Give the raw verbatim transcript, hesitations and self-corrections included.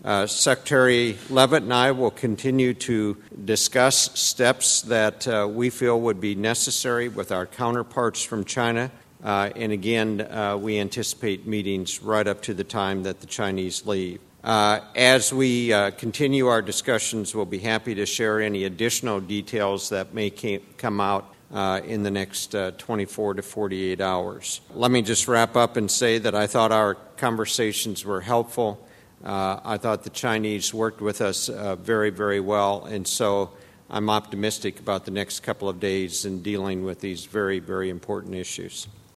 Uh, Secretary Leavitt and I will continue to discuss steps that uh, we feel would be necessary with our counterparts from China. Uh, and again, uh, we anticipate meetings right up to the time that the Chinese leave. Uh, as we uh, continue our discussions, we'll be happy to share any additional details that may came, come out uh, in the next uh, twenty-four to forty-eight hours. Let me just wrap up and say that I thought our conversations were helpful. Uh, I thought the Chinese worked with us uh, very, very well, and so I'm optimistic about the next couple of days in dealing with these very, very important issues.